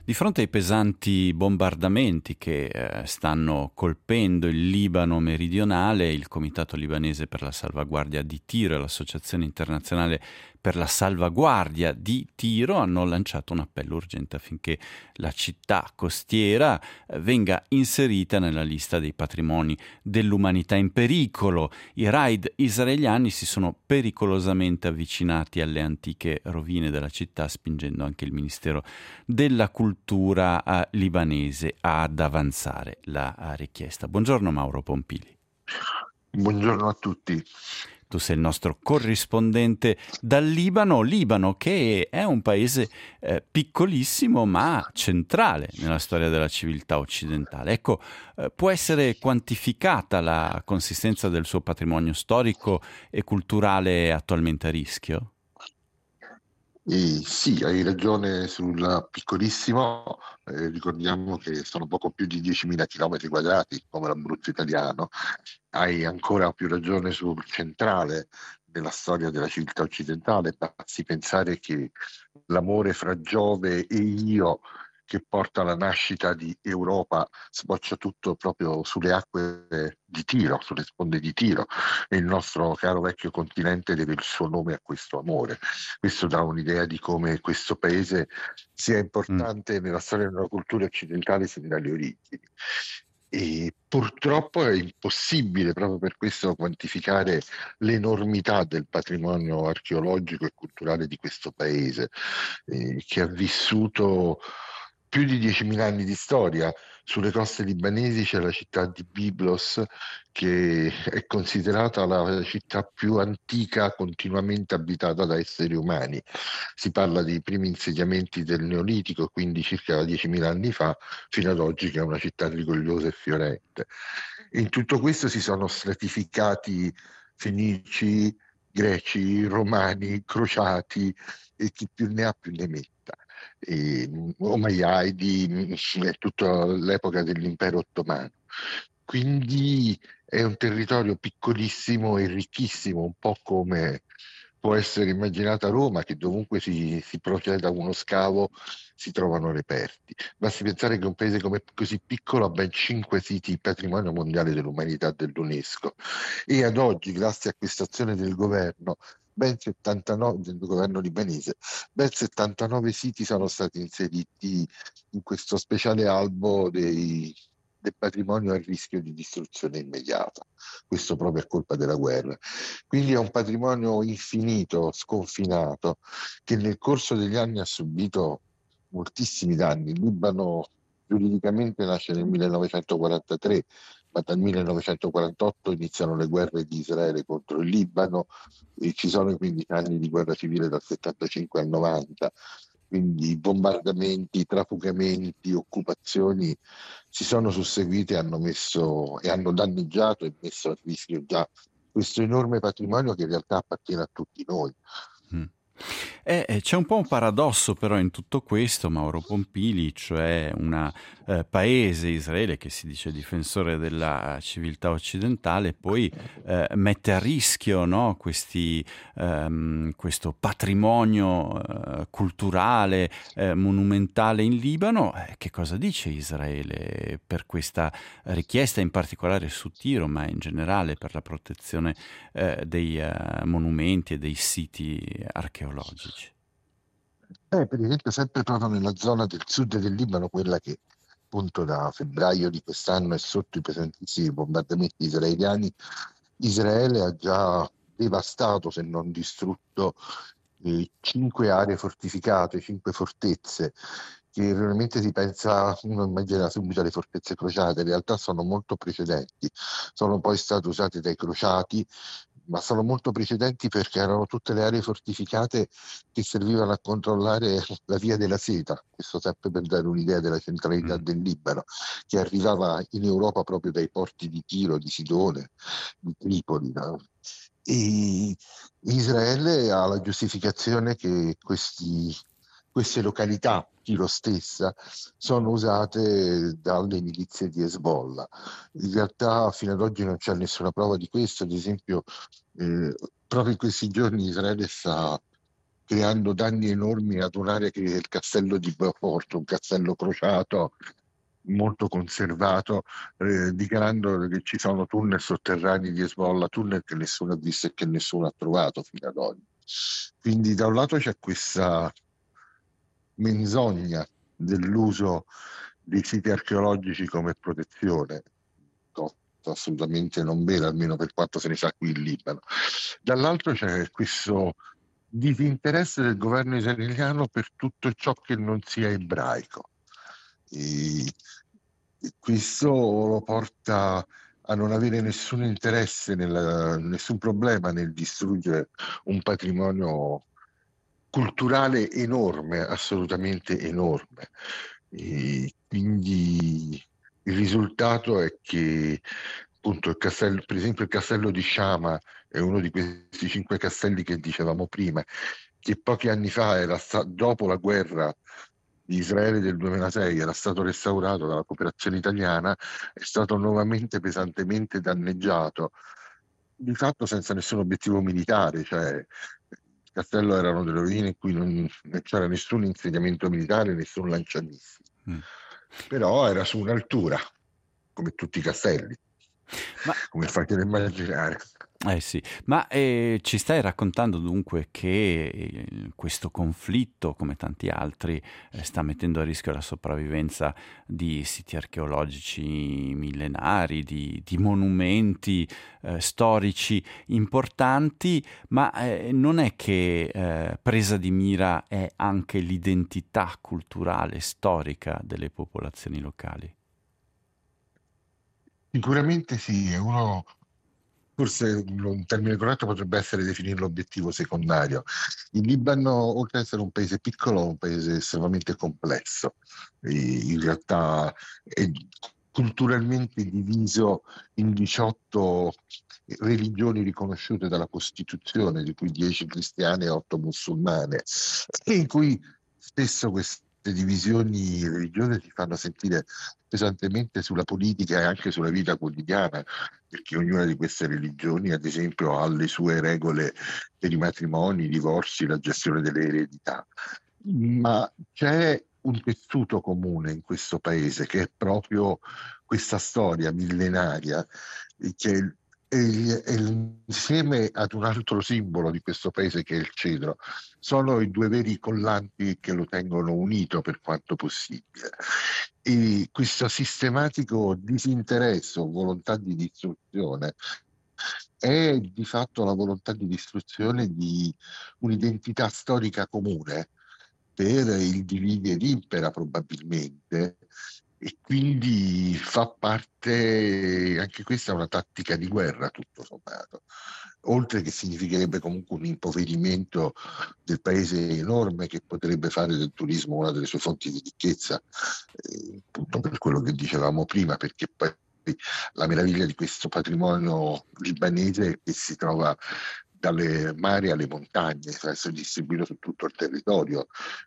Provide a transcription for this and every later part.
Di fronte ai pesanti bombardamenti che stanno colpendo il Libano meridionale, il Comitato libanese per la salvaguardia di Tiro e l'Associazione internazionale per la salvaguardia di Tiro hanno lanciato un appello urgente affinché la città costiera venga inserita nella lista dei patrimoni dell'umanità in pericolo. I raid israeliani si sono pericolosamente avvicinati alle antiche rovine della città, spingendo anche il Ministero della cultura libanese ad avanzare la richiesta. Buongiorno Mauro Pompili. Buongiorno a tutti. Tu sei il nostro corrispondente dal Libano, Libano che è un paese piccolissimo ma centrale nella storia della civiltà occidentale. Ecco, può essere quantificata la consistenza del suo patrimonio storico e culturale attualmente a rischio? Sì, hai ragione sul piccolissimo, ricordiamo che sono poco più di 10.000 chilometri quadrati, come l'Abruzzo italiano. Hai ancora più ragione sul centrale della storia della civiltà occidentale. Basti pensare che l'amore fra Giove e Io, che porta alla nascita di Europa, sboccia tutto proprio sulle acque di Tiro, sulle sponde di Tiro, e il nostro caro vecchio continente deve il suo nome a questo amore. Questo dà un'idea di come questo paese sia Mm. importante nella storia della cultura occidentale sin dalle origini. E purtroppo è impossibile proprio per questo quantificare l'enormità del patrimonio archeologico e culturale di questo paese, che ha vissuto più di 10.000 anni di storia. Sulle coste libanesi c'è la città di Byblos, che è considerata la città più antica continuamente abitata da esseri umani. Si parla dei primi insediamenti del Neolitico, quindi circa 10.000 anni fa, fino ad oggi, che è una città rigogliosa e fiorente. In tutto questo si sono stratificati fenici, greci, romani, crociati, e chi più ne ha più ne metta. Omayyadi, è tutta l'epoca dell'impero ottomano. Quindi è un territorio piccolissimo e ricchissimo, un po' come può essere immaginata Roma, che dovunque si proceda a uno scavo si trovano reperti. Basti pensare che un paese come così piccolo ha ben 5 siti patrimonio mondiale dell'umanità dell'UNESCO, e ad oggi, grazie a questa azione del governo, ben 79, del governo libanese, ben 79 siti sono stati inseriti in questo speciale albo del patrimonio a rischio di distruzione immediata. Questo proprio è colpa della guerra. Quindi è un patrimonio infinito, sconfinato, che nel corso degli anni ha subito moltissimi danni. Il Libano giuridicamente nasce nel 1943, ma dal 1948 iniziano le guerre di Israele contro il Libano, e ci sono i 15 anni di guerra civile dal 75 al 90. Quindi bombardamenti, trafugamenti, occupazioni si sono susseguite e hanno danneggiato e messo a rischio già questo enorme patrimonio, che in realtà appartiene a tutti noi. Mm. C'è un po' un paradosso però in tutto questo, Mauro Pompili, cioè un paese, Israele, che si dice difensore della civiltà occidentale, poi mette a rischio, no, questo patrimonio culturale, monumentale in Libano. Che cosa dice Israele per questa richiesta, in particolare su Tiro, ma in generale per la protezione dei monumenti e dei siti archeologici? Per esempio, sempre proprio nella zona del sud del Libano, quella che appunto da febbraio di quest'anno è sotto i pesantissimi bombardamenti israeliani, Israele ha già devastato, se non distrutto, 5 aree fortificate, 5 fortezze, che realmente si pensa, uno immagina subito alle fortezze crociate. In realtà sono molto precedenti, sono poi state usate dai crociati, ma sono molto precedenti perché erano tutte le aree fortificate che servivano a controllare la via della seta. Questo sempre per dare un'idea della centralità Mm. del Libano, che arrivava in Europa proprio dai porti di Tiro, di Sidone, di Tripoli, no? E Israele ha la giustificazione che queste località, Tiro stessa, sono usate dalle milizie di Hezbollah. In realtà fino ad oggi non c'è nessuna prova di questo. Ad esempio, proprio in questi giorni Israele sta creando danni enormi ad un'area che è il castello di Beaufort, un castello crociato molto conservato, dichiarando che ci sono tunnel sotterranei di Hezbollah, tunnel che nessuno ha visto e che nessuno ha trovato fino ad oggi. Quindi da un lato c'è questa menzogna dell'uso dei siti archeologici come protezione, cosa assolutamente non vera, almeno per quanto se ne sa qui in Libano. Dall'altro c'è questo disinteresse del governo israeliano per tutto ciò che non sia ebraico. E questo lo porta a non avere nessun interesse, nessun problema nel distruggere un patrimonio culturale enorme, assolutamente enorme. E quindi il risultato è che appunto il castello, per esempio il castello di Shama è uno di questi 5 castelli che dicevamo prima, che pochi anni fa dopo la guerra di Israele del 2006 era stato restaurato dalla cooperazione italiana, è stato nuovamente pesantemente danneggiato, di fatto senza nessun obiettivo militare, cioè il castello erano delle rovine in cui non c'era nessun insediamento militare, nessun lanciamissili, però era su un'altura, come tutti i castelli, Ma come fate ad immaginare. sì, ma ci stai raccontando dunque che questo conflitto, come tanti altri, sta mettendo a rischio la sopravvivenza di siti archeologici millenari, di monumenti storici importanti, ma non è che presa di mira è anche l'identità culturale, storica delle popolazioni locali? Sicuramente sì, forse un termine corretto potrebbe essere definirlo obiettivo secondario. Il Libano, oltre ad essere un paese piccolo, è un paese estremamente complesso. In realtà è culturalmente diviso in 18 religioni riconosciute dalla Costituzione, di cui 10 cristiane e 8 musulmane, e in cui spesso queste divisioni religiose si fanno sentire pesantemente sulla politica e anche sulla vita quotidiana, perché ognuna di queste religioni, ad esempio, ha le sue regole per i matrimoni, i divorzi, la gestione delle eredità. Ma c'è un tessuto comune in questo paese che è proprio questa storia millenaria, che è insieme ad un altro simbolo di questo paese che è il cedro. Sono i due veri collanti che lo tengono unito per quanto possibile. E questo sistematico disinteresse o volontà di distruzione è di fatto la volontà di distruzione di un'identità storica comune per il divide et impera probabilmente, e quindi fa parte, anche questa è una tattica di guerra tutto sommato, oltre che significherebbe comunque un impoverimento del paese enorme che potrebbe fare del turismo una delle sue fonti di ricchezza, appunto per quello che dicevamo prima, perché poi la meraviglia di questo patrimonio libanese è che si trova dalle mari alle montagne, cioè è distribuito su tutto il territorio.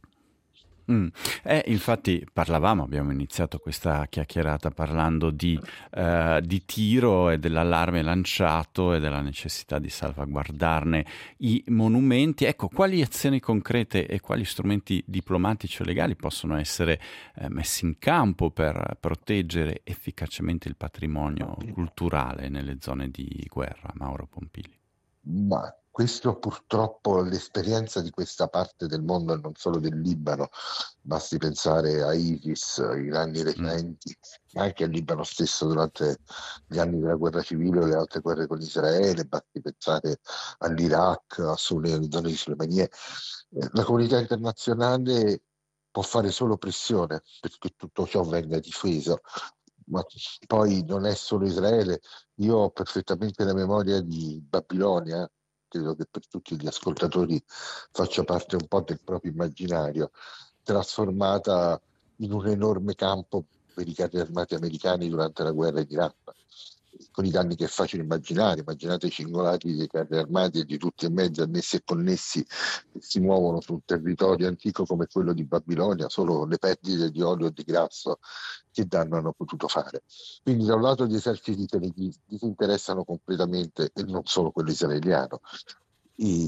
Infatti abbiamo iniziato questa chiacchierata parlando di Tiro e dell'allarme lanciato e della necessità di salvaguardarne i monumenti. Ecco, quali azioni concrete e quali strumenti diplomatici o legali possono essere messi in campo per proteggere efficacemente il patrimonio culturale nelle zone di guerra, Mauro Pompili? Ma questo purtroppo, l'esperienza di questa parte del mondo e non solo del Libano, basti pensare a ISIS in anni recenti, ma anche al Libano stesso durante gli anni della guerra civile o le altre guerre con Israele, basti pensare all'Iraq, alle zone di Soleimani. La comunità internazionale può fare solo pressione perché tutto ciò venga difeso, ma poi non è solo Israele. Io ho perfettamente la memoria di Babilonia, credo che per tutti gli ascoltatori faccia parte un po' del proprio immaginario, trasformata in un enorme campo per i carri armati americani durante la guerra in Iraq, con i danni che è facile immaginare. Immaginate i cingolati dei carri armati e di tutti e mezzi annessi e connessi che si muovono su un territorio antico come quello di Babilonia, solo le perdite di olio e di grasso che danno hanno potuto fare. Quindi da un lato gli eserciti disinteressano completamente, e non solo quello israeliano,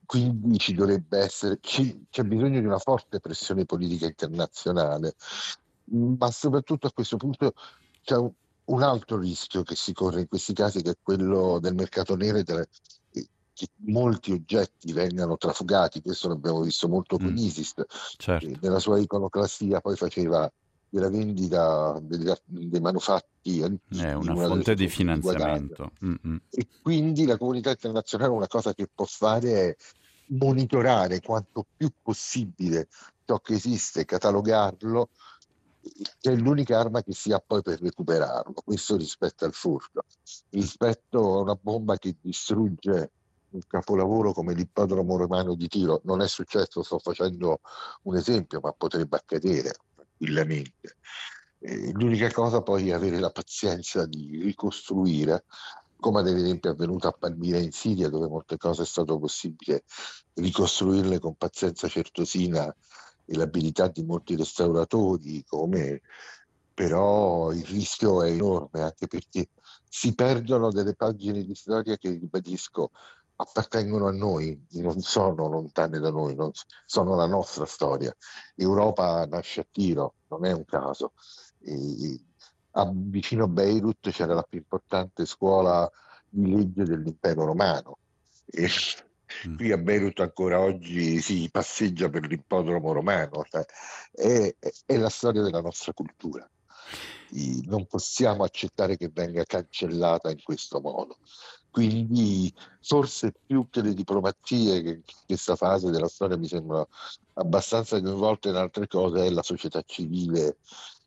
quindi ci dovrebbe essere, c'è bisogno di una forte pressione politica internazionale, ma soprattutto a questo punto c'è un altro rischio che si corre in questi casi, che è quello del mercato nero che molti oggetti vengano trafugati. Questo l'abbiamo visto molto con ISIS, certo. nella sua iconoclastia poi faceva della vendita dei manufatti È antichi una una delle sue fonte di fonti di guadagno. finanziamento. Mm-mm. E quindi la comunità internazionale una cosa che può fare è monitorare quanto più possibile ciò che esiste, catalogarlo, che è l'unica arma che si ha poi per recuperarlo. Questo rispetto al furto. Rispetto a una bomba che distrugge un capolavoro come l'ippodromo romano di Tiro, non è successo, sto facendo un esempio, ma potrebbe accadere tranquillamente. L'unica cosa poi è avere la pazienza di ricostruire, come ad esempio è avvenuto a Palmira in Siria, dove molte cose è stato possibile ricostruirle con pazienza certosina e l'abilità di molti restauratori, come però il rischio è enorme, anche perché si perdono delle pagine di storia che, ribadisco, appartengono a noi, non sono lontane da noi, sono la nostra storia. Europa nasce a Tiro, non è un caso. E vicino a Beirut c'era la più importante scuola di legge dell'impero romano. E Mm. qui a Beirut ancora oggi si passeggia per l'ippodromo romano, cioè è la storia della nostra cultura. Non possiamo accettare che venga cancellata in questo modo. Quindi forse più che le diplomazie, che in questa fase della storia mi sembra abbastanza coinvolta in altre cose, è la società civile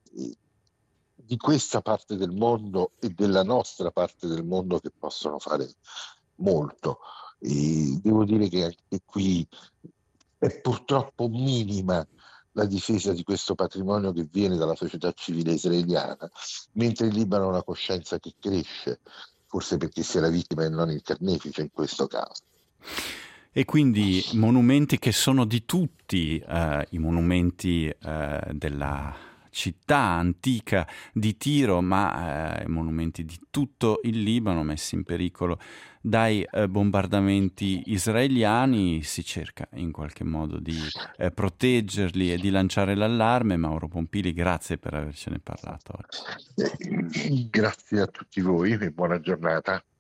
di questa parte del mondo e della nostra parte del mondo che possono fare molto. E devo dire che anche qui è purtroppo minima la difesa di questo patrimonio che viene dalla società civile israeliana, mentre in Libano è una coscienza che cresce, forse perché si è la vittima e non il carnefice in questo caso. E quindi monumenti che sono di tutti, i monumenti della città antica di Tiro, ma monumenti di tutto il Libano messi in pericolo dai bombardamenti israeliani. Si cerca in qualche modo di proteggerli e di lanciare l'allarme. Mauro Pompili, grazie per avercene parlato oggi. Grazie a tutti voi e buona giornata.